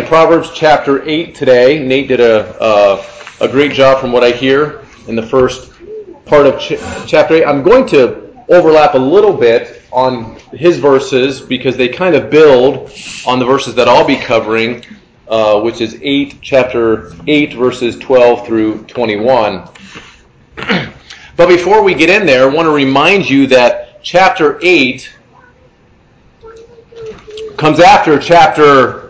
Proverbs chapter 8 today. Nate did a great job from what I hear in the first part of chapter 8. I'm going to overlap a little bit on his verses because they kind of build on the verses that I'll be covering, which is chapter 8, verses 12 through 21. But before we get in there, I want to remind you that chapter 8 comes after chapter...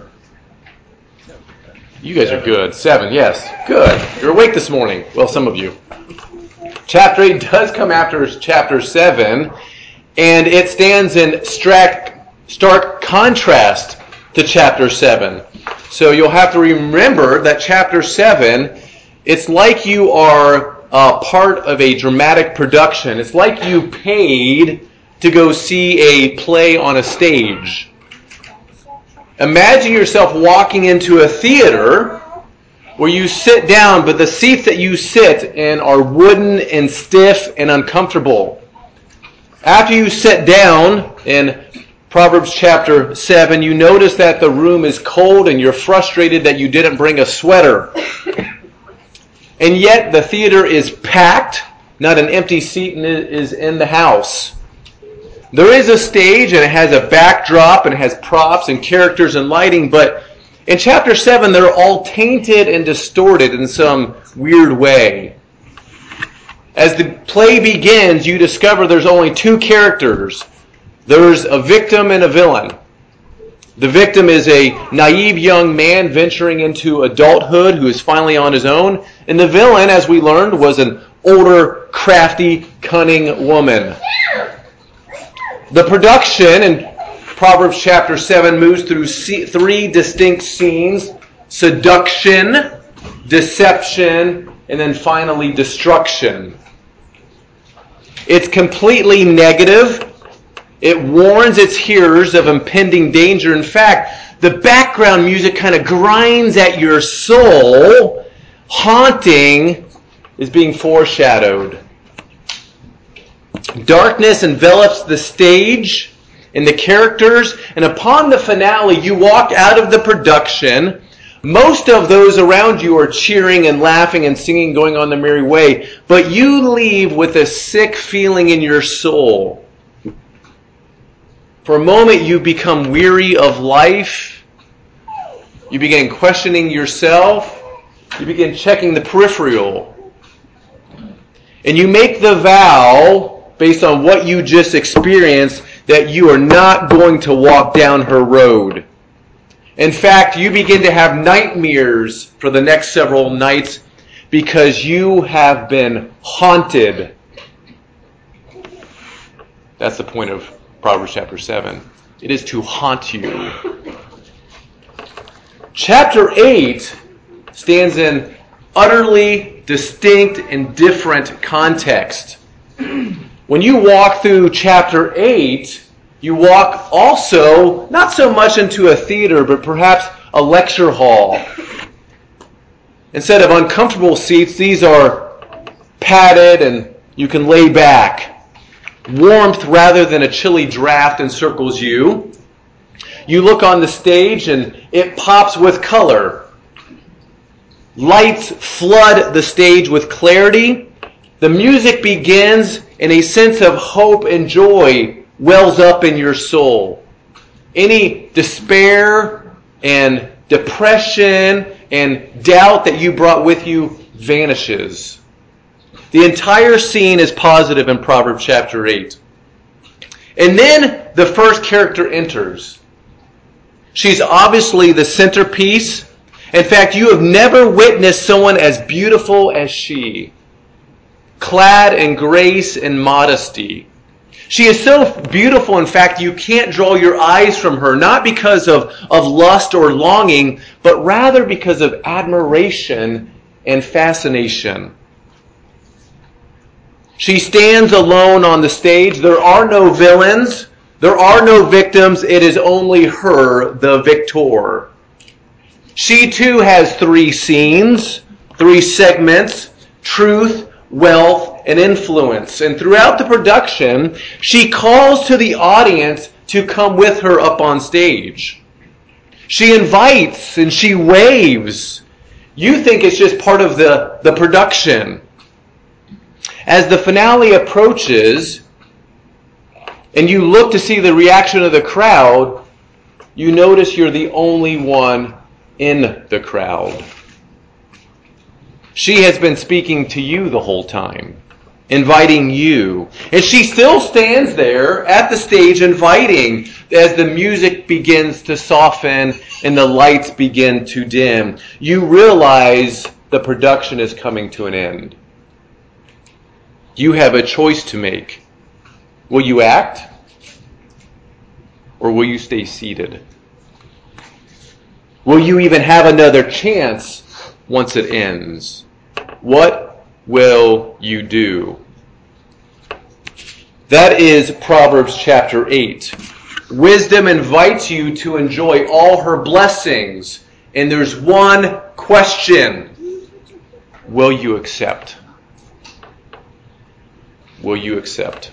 You guys are good. 7, yes. Good. You're awake this morning. Well, some of you. Chapter 8 does come after chapter 7, and it stands in stark contrast to chapter 7. So you'll have to remember that chapter 7, it's like you are part of a dramatic production. It's like you paid to go see a play on a stage. Imagine yourself walking into a theater where you sit down, but the seats that you sit in are wooden and stiff and uncomfortable. After you sit down in Proverbs chapter 7, you notice that the room is cold and you're frustrated that you didn't bring a sweater. And yet the theater is packed, not an empty seat is in the house. There is a stage and it has a backdrop and it has props and characters and lighting, but in chapter 7 they're all tainted and distorted in some weird way. As the play begins, you discover there's only two characters. There's a victim and a villain. The victim is a naive young man venturing into adulthood who is finally on his own, and the villain, as we learned, was an older, crafty, cunning woman. The production in Proverbs chapter 7 moves through three distinct scenes: seduction, deception, and then finally destruction. It's completely negative. It warns its hearers of impending danger. In fact, the background music kind of grinds at your soul. Haunting is being foreshadowed. Darkness envelops the stage and the characters, and upon the finale, you walk out of the production. Most of those around you are cheering and laughing and singing, going on their merry way, but you leave with a sick feeling in your soul. For a moment, you become weary of life. You begin questioning yourself. You begin checking the peripheral. And you make the vow, based on what you just experienced, that you are not going to walk down her road. In fact, you begin to have nightmares for the next several nights because you have been haunted. That's the point of Proverbs chapter 7. It is to haunt you. Chapter 8 stands in utterly distinct and different context. When you walk through chapter 8, you walk also not so much into a theater, but perhaps a lecture hall. Instead of uncomfortable seats, these are padded and you can lay back. Warmth rather than a chilly draft encircles you. You look on the stage and it pops with color. Lights flood the stage with clarity. The music begins and a sense of hope and joy wells up in your soul. Any despair and depression and doubt that you brought with you vanishes. The entire scene is positive in Proverbs chapter 8. And then the first character enters. She's obviously the centerpiece. In fact, you have never witnessed someone as beautiful as she, clad in grace and modesty. She is so beautiful, in fact, you can't draw your eyes from her, not because of lust or longing, but rather because of admiration and fascination. She stands alone on the stage. There are no villains. There are no victims. It is only her, the victor. She too has three scenes, three segments: truth, wealth, and influence. And throughout the production, she calls to the audience to come with her up on stage. She invites and she waves. You think it's just part of the production. As the finale approaches, and you look to see the reaction of the crowd, you notice you're the only one in the crowd. She has been speaking to you the whole time, inviting you. And she still stands there at the stage inviting as the music begins to soften and the lights begin to dim. You realize the production is coming to an end. You have a choice to make. Will you act? Or will you stay seated? Will you even have another chance once it ends? What will you do? That is Proverbs chapter 8. Wisdom invites you to enjoy all her blessings. And there's one question. Will you accept? Will you accept?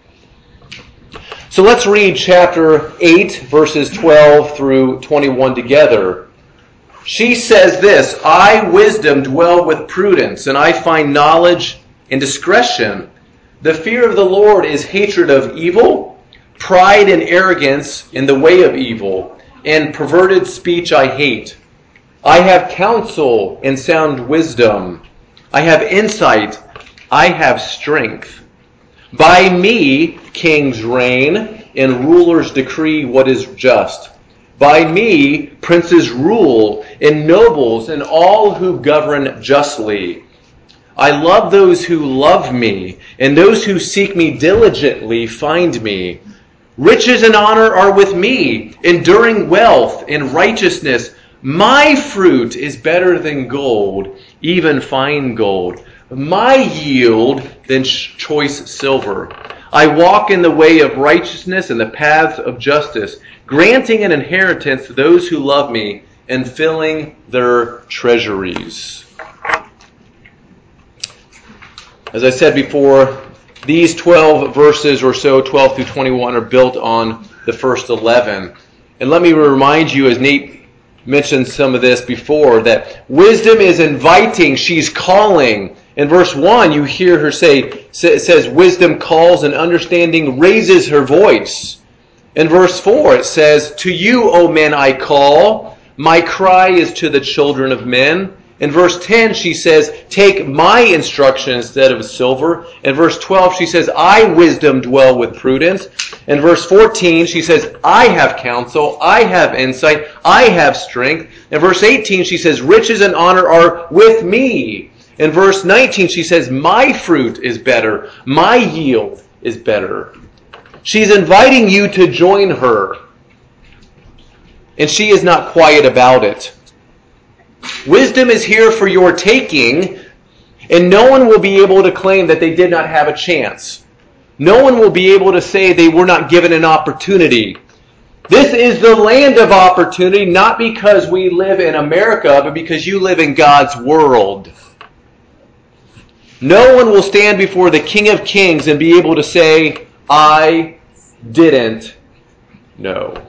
So let's read chapter 8, verses 12 through 21 together. She says this, I, wisdom, dwell with prudence, and I find knowledge and discretion. The fear of the Lord is hatred of evil, pride and arrogance in the way of evil, and perverted speech I hate. I have counsel and sound wisdom. I have insight. I have strength. By me kings reign, and rulers decree what is just. By me princes rule, and nobles, and all who govern justly. I love those who love me, and those who seek me diligently find me. Riches and honor are with me, enduring wealth and righteousness. My fruit is better than gold, even fine gold. My yield than choice silver. I walk in the way of righteousness and the paths of justice, granting an inheritance to those who love me and filling their treasuries. As I said before, these 12 verses or so, 12 through 21, are built on the first 11. And let me remind you, as Nate mentioned some of this before, that wisdom is inviting, she's calling. In verse 1, you hear her say, it says, wisdom calls and understanding raises her voice. In verse 4, it says, to you, O men, I call. My cry is to the children of men. In verse 10, she says, take my instruction instead of silver. In verse 12, she says, I, wisdom, dwell with prudence. In verse 14, she says, I have counsel, I have insight, I have strength. In verse 18, she says, riches and honor are with me. In verse 19, she says, my fruit is better, my yield is better. She's inviting you to join her. And she is not quiet about it. Wisdom is here for your taking, and no one will be able to claim that they did not have a chance. No one will be able to say they were not given an opportunity. This is the land of opportunity, not because we live in America, but because you live in God's world. No one will stand before the King of Kings and be able to say, I didn't know.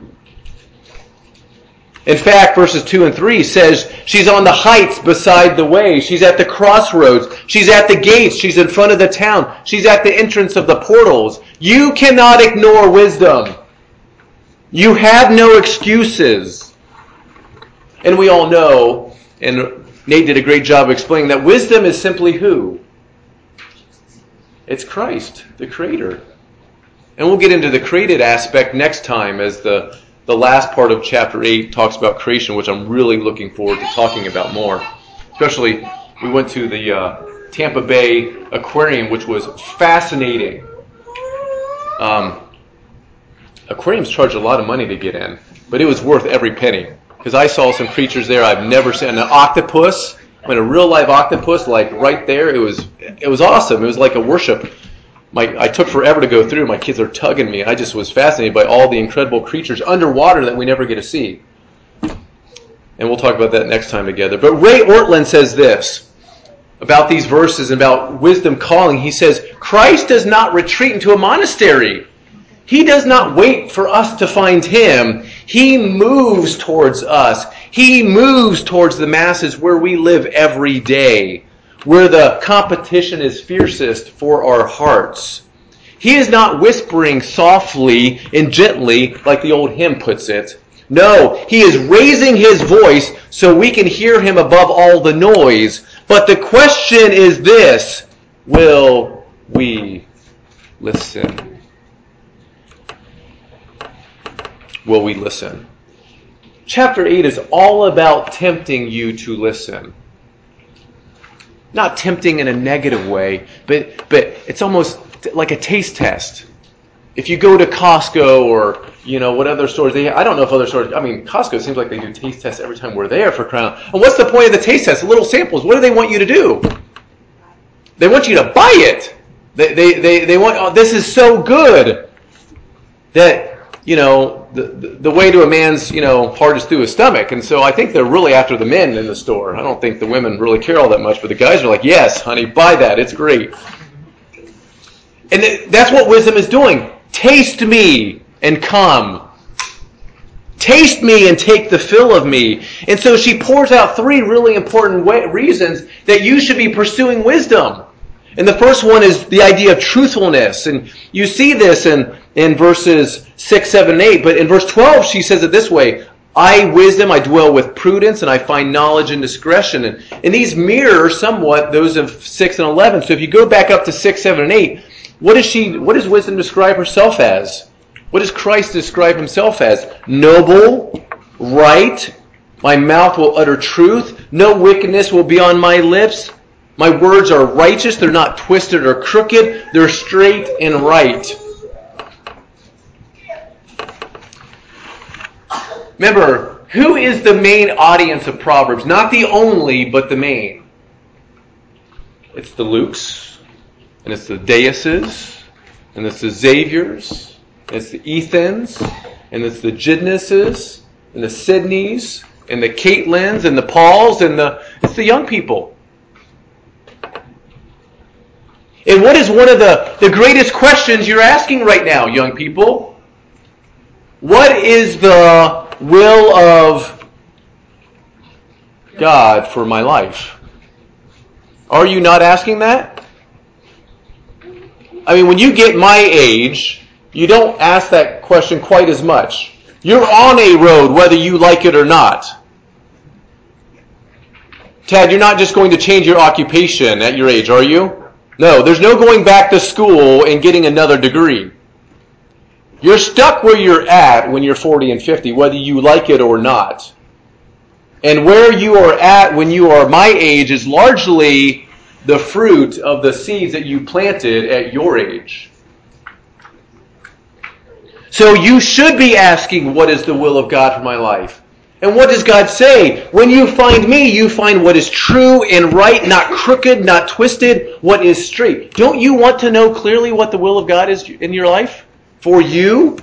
In fact, verses 2 and 3 says she's on the heights beside the way. She's at the crossroads. She's at the gates. She's in front of the town. She's at the entrance of the portals. You cannot ignore wisdom. You have no excuses. And we all know, and Nate did a great job of explaining, that wisdom is simply who? It's Christ, the Creator. And we'll get into the created aspect next time as the last part of chapter 8 talks about creation, which I'm really looking forward to talking about more. Especially, we went to the Tampa Bay Aquarium, which was fascinating. Aquariums charge a lot of money to get in, but it was worth every penny. Because I saw some creatures there I've never seen. An octopus, a real live octopus, like right there. It was awesome. It was like a worship. I took forever to go through. My kids are tugging me. I just was fascinated by all the incredible creatures underwater that we never get to see. And we'll talk about that next time together. But Ray Ortlund says this about these verses, about wisdom calling. He says, Christ does not retreat into a monastery. He does not wait for us to find him. He moves towards us. He moves towards the masses where we live every day, where the competition is fiercest for our hearts. He is not whispering softly and gently like the old hymn puts it. No, he is raising his voice so we can hear him above all the noise. But the question is this: will we listen? Will we listen? Chapter 8 is all about tempting you to listen. Not tempting in a negative way, but it's almost like a taste test. If you go to Costco or, what other stores they have, I don't know if other stores, Costco seems like they do taste tests every time we're there for crying out. And what's the point of the taste test? Little samples. What do they want you to do? They want you to buy it. They want, this is so good that, the way to a man's, heart is through his stomach. And so I think they're really after the men in the store. I don't think the women really care all that much, but the guys are like, yes, honey, buy that. It's great. And that's what wisdom is doing. Taste me and come. Taste me and take the fill of me. And so she pours out 3 really important reasons that you should be pursuing wisdom. And the first one is the idea of truthfulness. And you see this in verses 6, 7, and 8. But in verse 12, she says it this way: I, wisdom, I dwell with prudence, and I find knowledge and discretion. And these mirror somewhat those of 6 and 11. So if you go back up to 6, 7, and 8, what does wisdom describe herself as? What does Christ describe himself as? Noble, right, my mouth will utter truth, no wickedness will be on my lips. My words are righteous, they're not twisted or crooked, they're straight and right. Remember, who is the main audience of Proverbs? Not the only, but the main. It's the Lukes, and it's the Deuses, and it's the Xaviers, and it's the Ethans, and it's the Jidnesses, and the Sydneys, and the Caitlins, and the Pauls, and it's the young people. And what is one of the greatest questions you're asking right now, young people? What is the will of God for my life? Are you not asking that? When you get my age, you don't ask that question quite as much. You're on a road whether you like it or not. Tad, you're not just going to change your occupation at your age, are you? No, there's no going back to school and getting another degree. You're stuck where you're at when you're 40 and 50, whether you like it or not. And where you are at when you are my age is largely the fruit of the seeds that you planted at your age. So you should be asking, what is the will of God for my life? And what does God say? When you find me, you find what is true and right, not crooked, not twisted, what is straight. Don't you want to know clearly what the will of God is in your life? For you?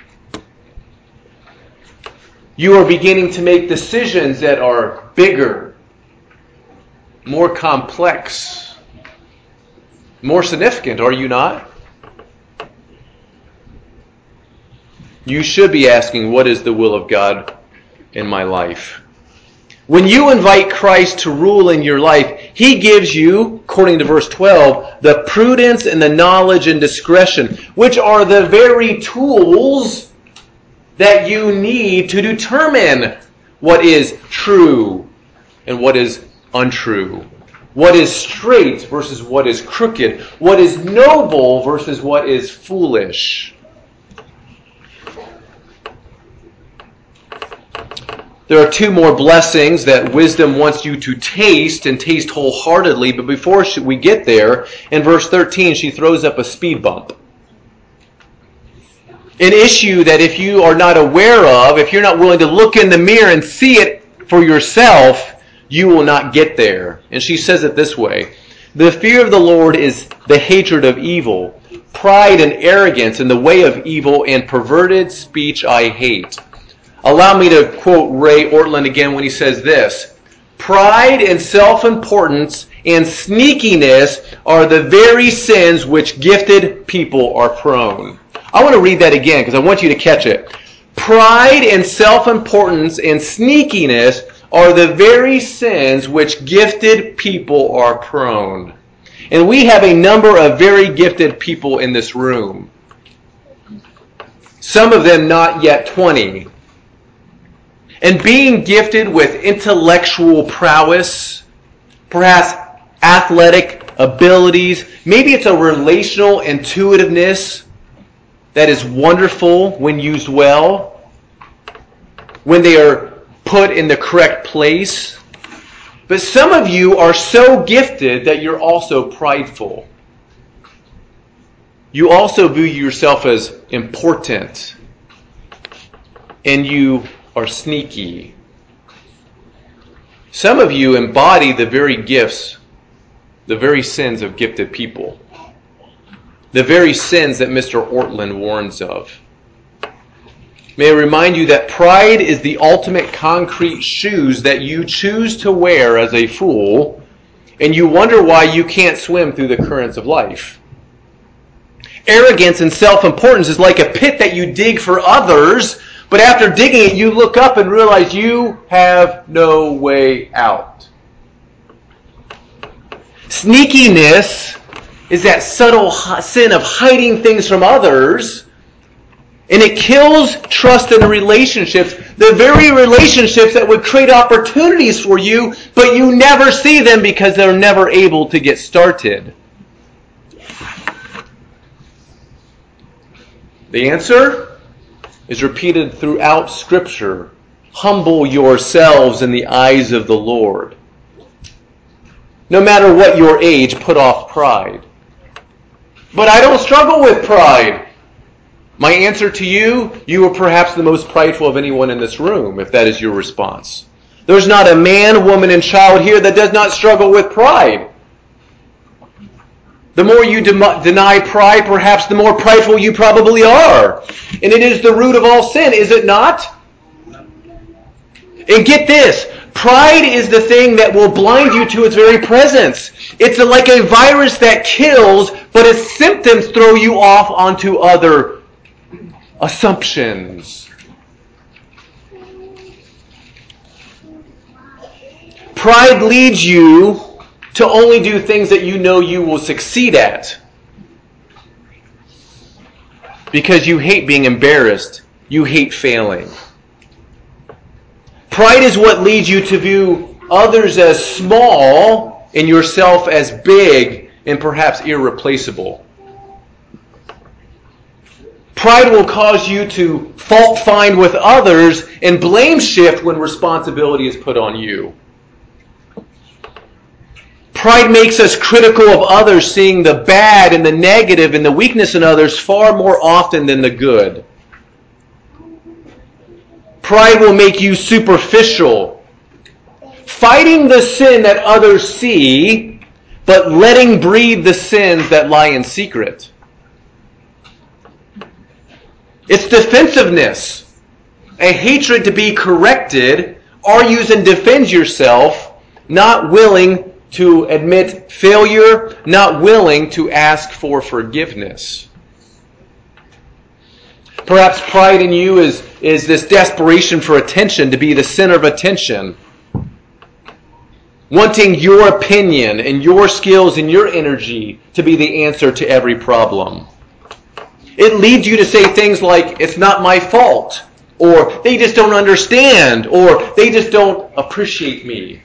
You are beginning to make decisions that are bigger, more complex, more significant, are you not? You should be asking, what is the will of God in my life? When you invite Christ to rule in your life, He gives you, according to verse 12, the prudence and the knowledge and discretion, which are the very tools that you need to determine what is true and what is untrue, what is straight versus what is crooked, what is noble versus what is foolish. There are 2 more blessings that wisdom wants you to taste and taste wholeheartedly. But before we get there, in verse 13, she throws up a speed bump. An issue that if you are not aware of, if you're not willing to look in the mirror and see it for yourself, you will not get there. And she says it this way: the fear of the Lord is the hatred of evil. Pride and arrogance in the way of evil and perverted speech I hate. Allow me to quote Ray Ortlund again when he says this: pride and self-importance and sneakiness are the very sins which gifted people are prone. I want to read that again because I want you to catch it. Pride and self-importance and sneakiness are the very sins which gifted people are prone. And we have a number of very gifted people in this room. Some of them not yet 20. And being gifted with intellectual prowess, perhaps athletic abilities, maybe it's a relational intuitiveness that is wonderful when used well, when they are put in the correct place. But some of you are so gifted that you're also prideful. You also view yourself as important, and you are sneaky. Some of you embody the very gifts, the very sins of gifted people. The very sins that Mr. Ortlund warns of. May I remind you that pride is the ultimate concrete shoes that you choose to wear as a fool, and you wonder why you can't swim through the currents of life. Arrogance and self-importance is like a pit that you dig for others, but after digging it, you look up and realize you have no way out. Sneakiness is that subtle sin of hiding things from others, and it kills trust in relationships, the very relationships that would create opportunities for you, but you never see them because they're never able to get started. The answer is repeated throughout Scripture. Humble yourselves in the eyes of the Lord. No matter what your age, put off pride. But I don't struggle with pride. My answer to you, you are perhaps the most prideful of anyone in this room, if that is your response. There's not a man, woman, and child here that does not struggle with pride. The more you deny pride, perhaps the more prideful you probably are. And it is the root of all sin, is it not? And get this. Pride is the thing that will blind you to its very presence. It's like a virus that kills, but its symptoms throw you off onto other assumptions. Pride leads you to only do things that you know you will succeed at. Because you hate being embarrassed. You hate failing. Pride is what leads you to view others as small and yourself as big and perhaps irreplaceable. Pride will cause you to fault find with others and blame shift when responsibility is put on you. Pride makes us critical of others, seeing the bad and the negative and the weakness in others far more often than the good. Pride will make you superficial, fighting the sin that others see, but letting breathe the sins that lie in secret. It's defensiveness, a hatred to be corrected, argues and defends yourself, not willing to admit failure, not willing to ask for forgiveness. Perhaps pride in you is this desperation for attention, to be the center of attention. Wanting your opinion and your skills and your energy to be the answer to every problem. It leads you to say things like, it's not my fault, or they just don't understand, or they just don't appreciate me.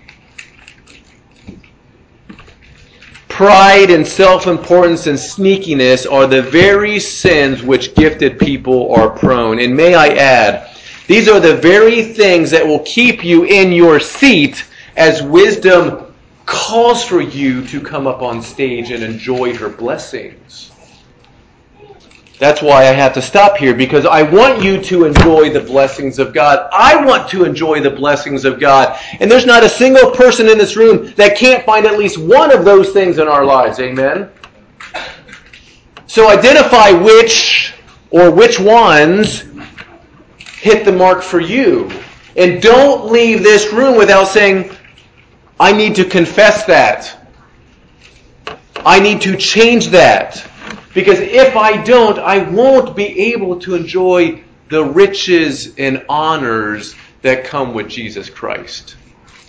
Pride and self-importance and sneakiness are the very sins which gifted people are prone. And may I add, these are the very things that will keep you in your seat as wisdom calls for you to come up on stage and enjoy her blessings. That's why I have to stop here, because I want you to enjoy the blessings of God. I want to enjoy the blessings of God. And there's not a single person in this room that can't find at least one of those things in our lives. Amen? So identify which ones hit the mark for you. And don't leave this room without saying, I need to confess that. I need to change that. Because if I don't, I won't be able to enjoy the riches and honors that come with Jesus Christ.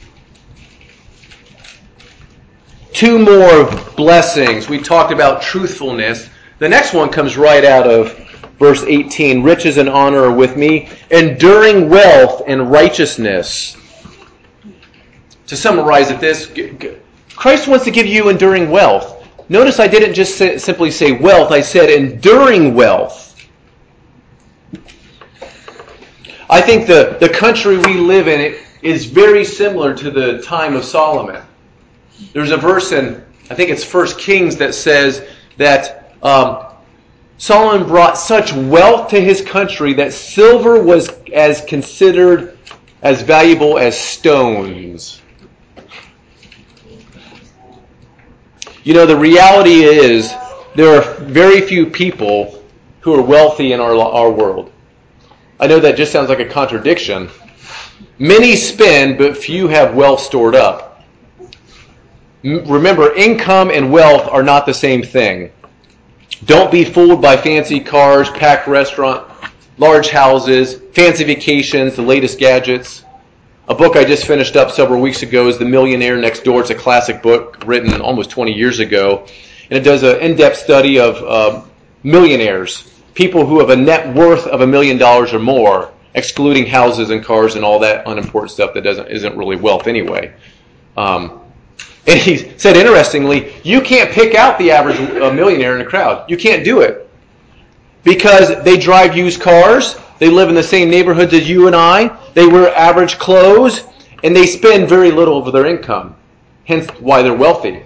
Two more blessings. We talked about truthfulness. The next one comes right out of verse 18. Riches and honor are with me, enduring wealth and righteousness. To summarize it, Christ wants to give you enduring wealth. Notice I didn't just simply say wealth. I said enduring wealth. I think the country we live in is very similar to the time of Solomon. There's a verse in, I think it's 1 Kings, that says that Solomon brought such wealth to his country that silver was as considered as valuable as stones. You know, the reality is there are very few people who are wealthy in our world. I know that just sounds like a contradiction. Many spend, but few have wealth stored up. Remember, income and wealth are not the same thing. Don't be fooled by fancy cars, packed restaurant, large houses, fancy vacations, the latest gadgets. A book I just finished up several weeks ago is The Millionaire Next Door. It's a classic book written almost 20 years ago. And it does an in-depth study of millionaires, people who have a net worth of $1 million or more, excluding houses and cars and all that unimportant stuff that isn't really wealth anyway. And he said, interestingly, you can't pick out the average millionaire in a crowd. You can't do it. Because they drive used cars, they live in the same neighborhoods as you and I, they wear average clothes, and they spend very little of their income. Hence why they're wealthy.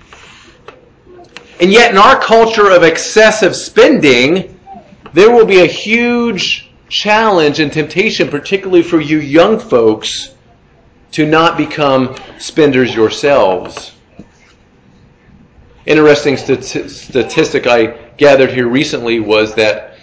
And yet in our culture of excessive spending, there will be a huge challenge and temptation, particularly for you young folks, to not become spenders yourselves. Interesting statistic I gathered here recently was that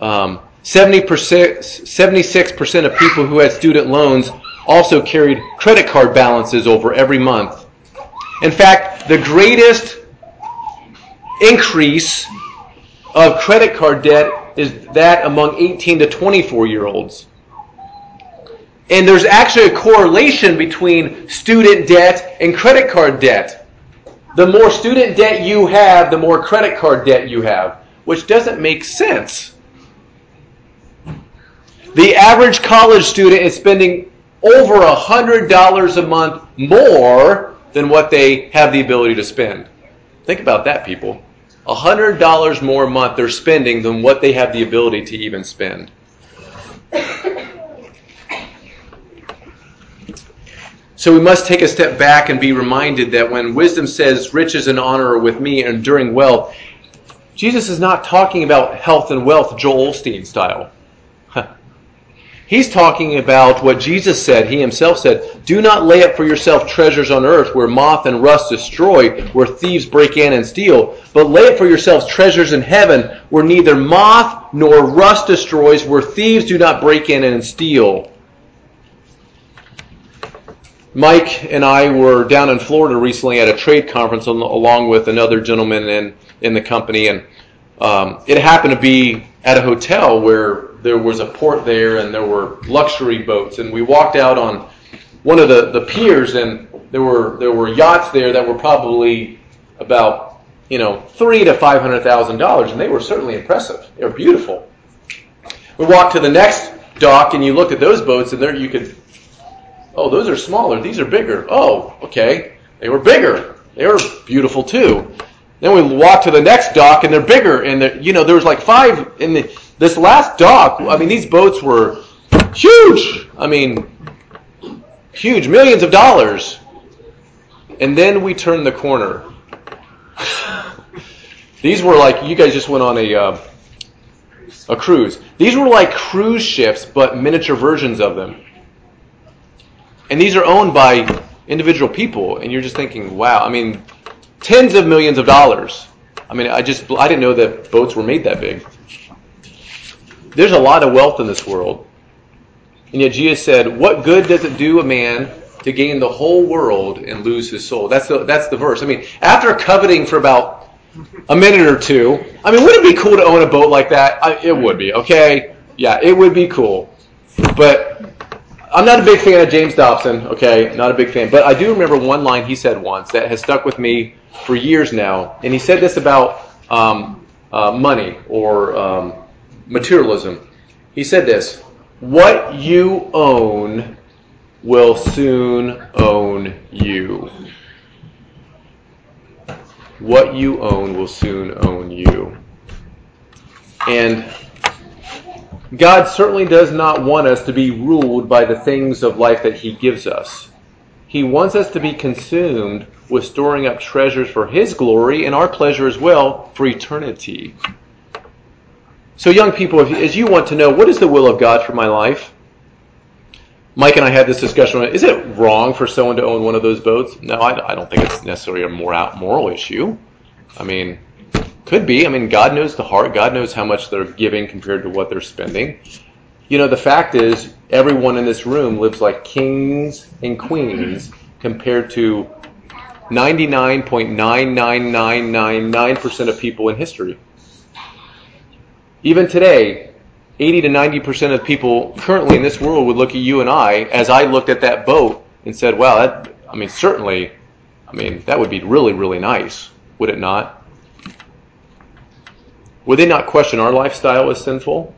76% of people who had student loans also carried credit card balances over every month. In fact, the greatest increase of credit card debt is that among 18 to 24-year-olds. And there's actually a correlation between student debt and credit card debt. The more student debt you have, the more credit card debt you have, which doesn't make sense. The average college student is spending over $100 a month more than what they have the ability to spend. Think about that, people. $100 more a month they're spending than what they have the ability to even spend. So we must take a step back and be reminded that when wisdom says riches and honor are with me and enduring wealth, Jesus is not talking about health and wealth Joel Osteen style. He's talking about what Jesus said. He himself said, do not lay up for yourself treasures on earth where moth and rust destroy, where thieves break in and steal, but lay up for yourselves treasures in heaven where neither moth nor rust destroys, where thieves do not break in and steal. Mike and I were down in Florida recently at a trade conference along with another gentleman in the company, and it happened to be at a hotel where there was a port there and there were luxury boats, and we walked out on one of the piers, and there were yachts there that were probably about $300,000 to $500,000, and they were certainly impressive. They were beautiful. We walked to the next dock, and you looked at those boats, and there you could, oh, those are smaller. These are bigger. Oh, okay. They were bigger. They were beautiful too. Then we walked to the next dock, and they're bigger. And there was like 5 in this last dock. I mean, these boats were huge. I mean, huge, millions of dollars. And then we turned the corner. These were like, you guys just went on a cruise. These were like cruise ships, but miniature versions of them. And these are owned by individual people, and you're just thinking, wow, I mean, tens of millions of dollars. I mean, I didn't know that boats were made that big. There's a lot of wealth in this world. And yet Jesus said, what good does it do a man to gain the whole world and lose his soul? That's the verse. I mean, after coveting for about a minute or two. I mean, wouldn't it be cool to own a boat like that? It would be, okay? Yeah, it would be cool. But I'm not a big fan of James Dobson, okay? Not a big fan. But I do remember one line he said once that has stuck with me for years now. And he said this about money or materialism. He said this: what you own will soon own you. What you own will soon own you. And God certainly does not want us to be ruled by the things of life that He gives us. He wants us to be consumed with storing up treasures for His glory and our pleasure as well for eternity. So young people, as you want to know, what is the will of God for my life? Mike and I had this discussion. Is it wrong for someone to own one of those boats? No, I don't think it's necessarily a moral issue. I mean, could be. I mean, God knows the heart. God knows how much they're giving compared to what they're spending. You know, the fact is, everyone in this room lives like kings and queens compared to 99.99999% of people in history. Even today, 80 to 90% of people currently in this world would look at you and I, as I looked at that boat and said, wow, that would be really, really nice, would it not? Would they not question our lifestyle as sinful?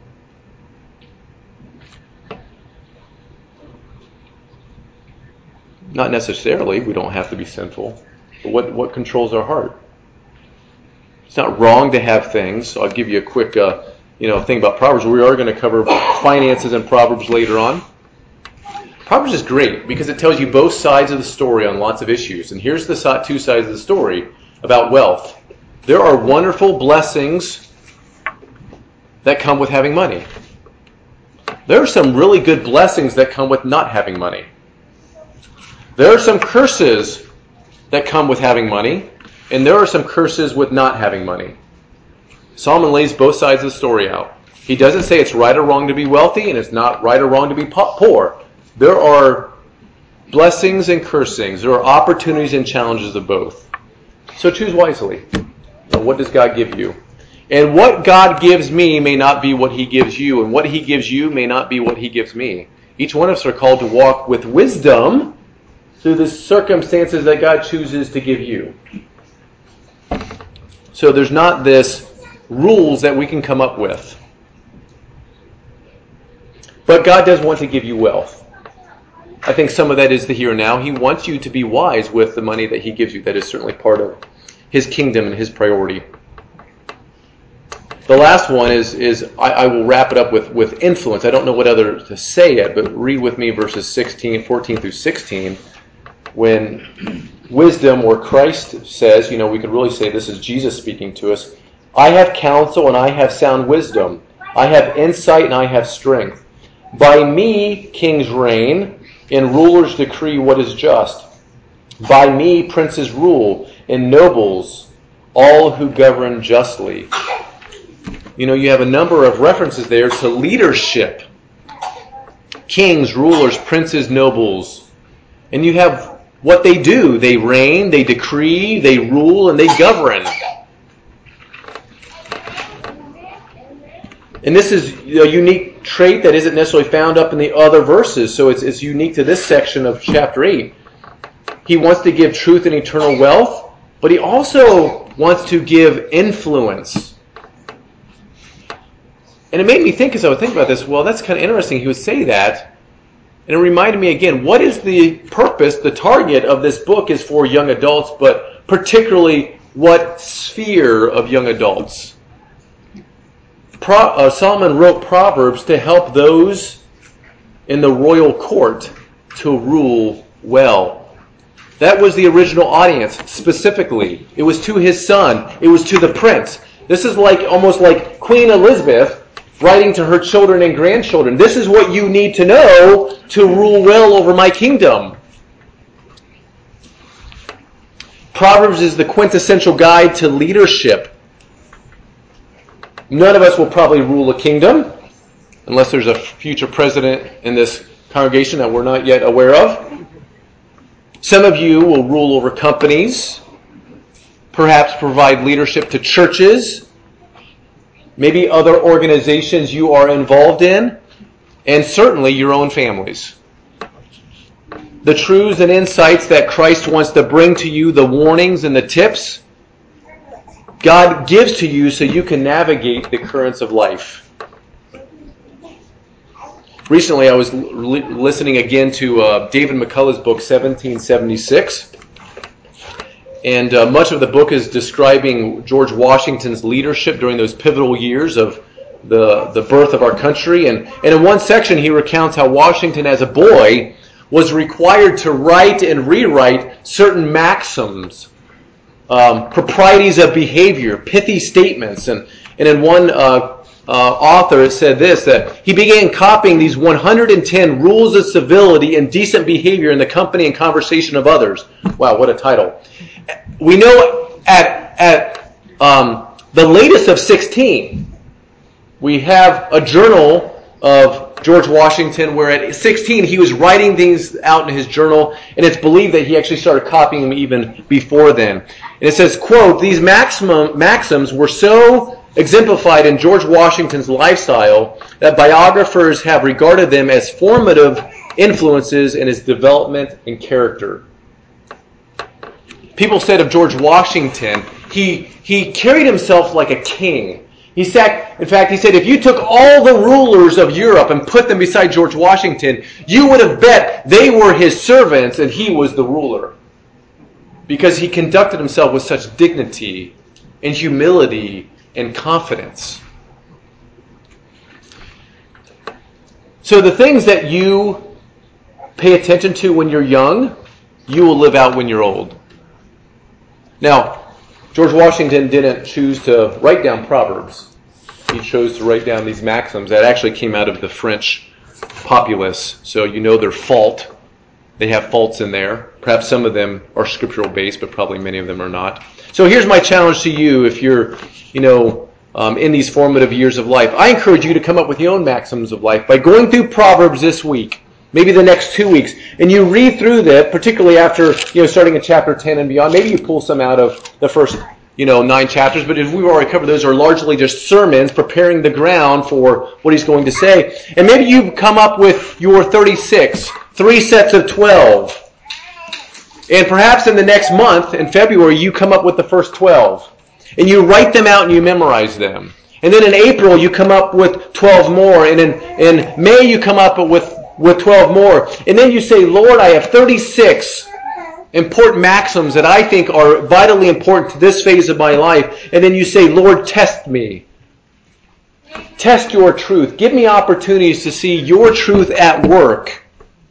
Not necessarily. We don't have to be sinful. But what controls our heart? It's not wrong to have things. So I'll give you a quick thing about Proverbs. We are going to cover finances and Proverbs later on. Proverbs is great because it tells you both sides of the story on lots of issues. And here's the two sides of the story about wealth. There are wonderful blessings that come with having money. There are some really good blessings that come with not having money. There are some curses that come with having money, and there are some curses with not having money. Solomon lays both sides of the story out. He doesn't say it's right or wrong to be wealthy, and it's not right or wrong to be poor. There are blessings and cursings. There are opportunities and challenges of both. So choose wisely. Now, what does God give you? And what God gives me may not be what He gives you, and what He gives you may not be what He gives me. Each one of us are called to walk with wisdom through the circumstances that God chooses to give you. So there's not this rules that we can come up with. But God does want to give you wealth. I think some of that is the here and now. He wants you to be wise with the money that He gives you. That is certainly part of His kingdom and His priority. The last one is I will wrap it up with influence. I don't know what other to say yet, but read with me verses 14 through 16. When wisdom, or Christ says, we could really say this is Jesus speaking to us. I have counsel and I have sound wisdom. I have insight and I have strength. By me kings reign and rulers decree what is just. By me princes rule and nobles, all who govern justly. You have a number of references there to leadership. Kings, rulers, princes, nobles. And you have what they do. They reign, they decree, they rule, and they govern. And this is a unique trait that isn't necessarily found up in the other verses, so it's unique to this section of chapter 8. He wants to give truth and eternal wealth, but He also wants to give influence. And it made me think, as I would think about this, well, that's kind of interesting He would say that. And it reminded me again, what is the purpose, the target of this book is for young adults, but particularly what sphere of young adults? Solomon wrote Proverbs to help those in the royal court to rule well. That was the original audience, specifically. It was to his son. It was to the prince. This is almost like Queen Elizabeth writing to her children and grandchildren. This is what you need to know to rule well over my kingdom. Proverbs is the quintessential guide to leadership. None of us will probably rule a kingdom, unless there's a future president in this congregation that we're not yet aware of. Some of you will rule over companies, perhaps provide leadership to churches, maybe other organizations you are involved in, and certainly your own families. The truths and insights that Christ wants to bring to you, the warnings and the tips, God gives to you so you can navigate the currents of life. Recently, I was listening again to David McCullough's book, 1776. And much of the book is describing George Washington's leadership during those pivotal years of the birth of our country. And in one section, he recounts how Washington, as a boy, was required to write and rewrite certain maxims, proprieties of behavior, pithy statements. And in one author, it said this, that he began copying these 110 rules of civility and decent behavior in the company and conversation of others. Wow, what a title. We know at the latest of 16, we have a journal of George Washington where at 16 he was writing things out in his journal, and it's believed that he actually started copying them even before then. And it says, quote, "These maxims were so exemplified in George Washington's lifestyle that biographers have regarded them as formative influences in his development and character." People said of George Washington, he carried himself like a king. In fact, he said, if you took all the rulers of Europe and put them beside George Washington, you would have bet they were his servants and he was the ruler. Because he conducted himself with such dignity and humility and confidence. So the things that you pay attention to when you're young, you will live out when you're old. Now, George Washington didn't choose to write down Proverbs. He chose to write down these maxims that actually came out of the French populace. So you know their fault. They have faults in there. Perhaps some of them are scriptural based, but probably many of them are not. So here's my challenge to you if you're, in these formative years of life. I encourage you to come up with your own maxims of life by going through Proverbs this week, maybe the next 2 weeks, and you read through that, particularly after, starting in chapter 10 and beyond. Maybe you pull some out of the first 9 chapters, but as we've already covered, those are largely just sermons preparing the ground for what he's going to say. And maybe you come up with your 36, 3 sets of 12. And perhaps in the next month, in February, you come up with the first 12. And you write them out and you memorize them. And then in April, you come up with 12 more. And in May, you come up with 12 more. And then you say, Lord, I have 36 important maxims that I think are vitally important to this phase of my life. And then you say, Lord, test me. Test your truth. Give me opportunities to see your truth at work.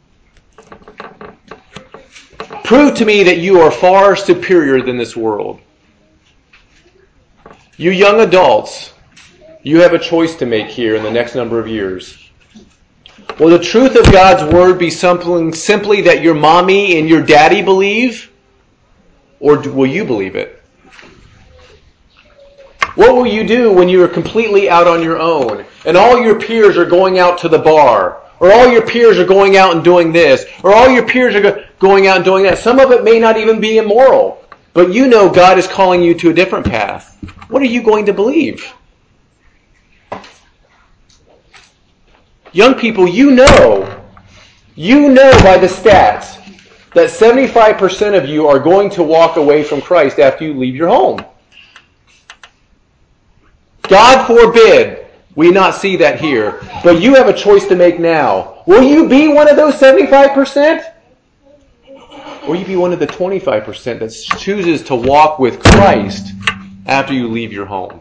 Prove to me that you are far superior than this world. You young adults, you have a choice to make here in the next number of years. Will the truth of God's Word be something simply that your mommy and your daddy believe? Or will you believe it? What will you do when you are completely out on your own and all your peers are going out to the bar? Or all your peers are going out and doing this? Or all your peers are going out and doing that? Some of it may not even be immoral. But you know God is calling you to a different path. What are you going to believe? Young people, you know by the stats that 75% of you are going to walk away from Christ after you leave your home. God forbid we not see that here. But you have a choice to make now. Will you be one of those 75%? Or will you be one of the 25% that chooses to walk with Christ after you leave your home?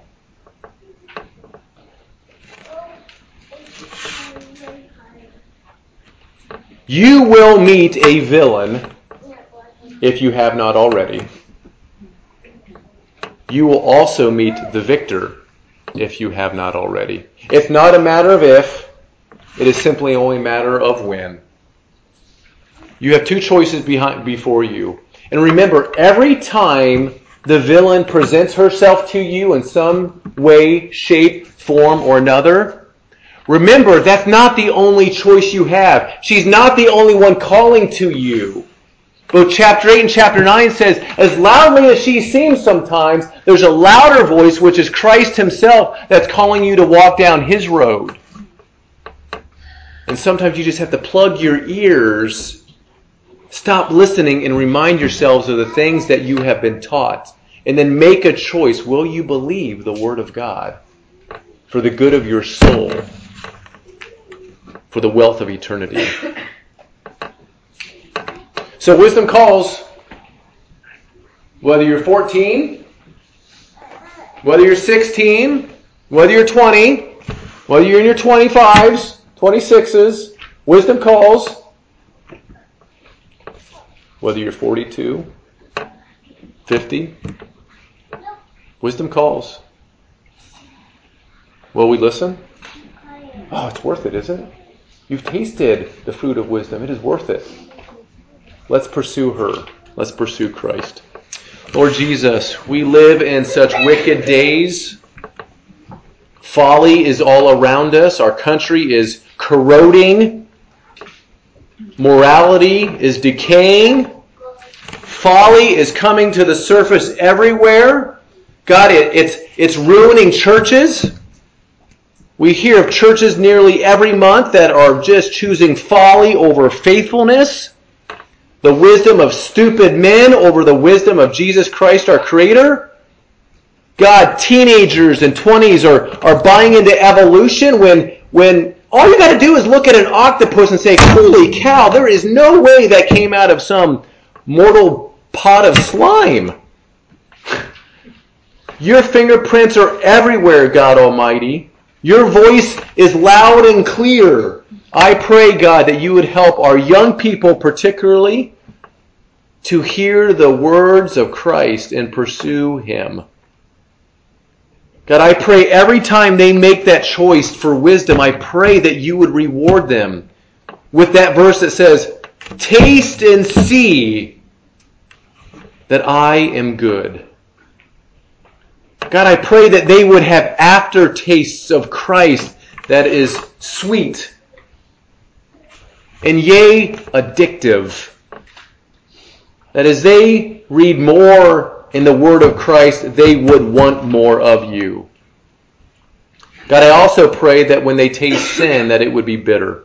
You will meet a villain if you have not already. You will also meet the victor if you have not already. It's not a matter of if, it is simply only a matter of when. You have 2 choices before you. And remember, every time the villain presents herself to you in some way, shape, form, or another, remember, that's not the only choice you have. She's not the only one calling to you. Both chapter 8 and chapter 9 says, as loudly as she seems sometimes, there's a louder voice, which is Christ himself, that's calling you to walk down his road. And sometimes you just have to plug your ears, stop listening, and remind yourselves of the things that you have been taught. And then make a choice. Will you believe the Word of God for the good of your soul, for the wealth of eternity? So wisdom calls, whether you're 14, whether you're 16, whether you're 20, whether you're in your 25s, 26s, wisdom calls. Whether you're 42, 50, wisdom calls. Will we listen? Oh, it's worth it, isn't it? You've tasted the fruit of wisdom. It is worth it. Let's pursue her. Let's pursue Christ. Lord Jesus, we live in such wicked days. Folly is all around us. Our country is corroding. Morality is decaying. Folly is coming to the surface everywhere. God, it's ruining churches. We hear of churches nearly every month that are just choosing folly over faithfulness. The wisdom of stupid men over the wisdom of Jesus Christ, our Creator. God, teenagers and 20s are buying into evolution when all you got to do is look at an octopus and say, holy cow, there is no way that came out of some mortal pot of slime. Your fingerprints are everywhere, God Almighty. Your voice is loud and clear. I pray, God, that you would help our young people particularly to hear the words of Christ and pursue him. God, I pray every time they make that choice for wisdom, I pray that you would reward them with that verse that says, taste and see that I am good. God, I pray that they would have aftertastes of Christ that is sweet and yea, addictive. That as they read more in the Word of Christ, they would want more of you. God, I also pray that when they taste sin, that it would be bitter.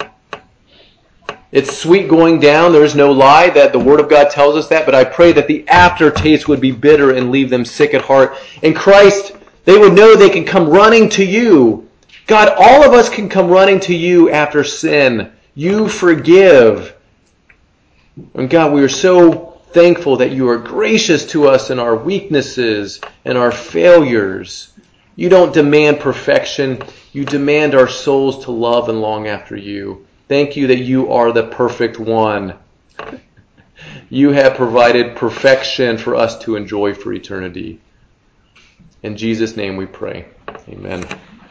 It's sweet going down. There is no lie that the Word of God tells us that, but I pray that the aftertaste would be bitter and leave them sick at heart. In Christ, they would know they can come running to you. God, all of us can come running to you after sin. You forgive. And God, we are so thankful that you are gracious to us in our weaknesses and our failures. You don't demand perfection. You demand our souls to love and long after you. Thank you that you are the perfect one. You have provided perfection for us to enjoy for eternity. In Jesus' name we pray. Amen.